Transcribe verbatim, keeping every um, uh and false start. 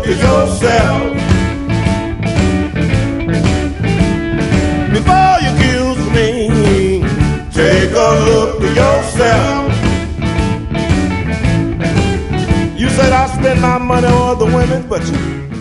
look at yourself. Before you accuse me, take a look at yourself. You said I spend my money on other women, but you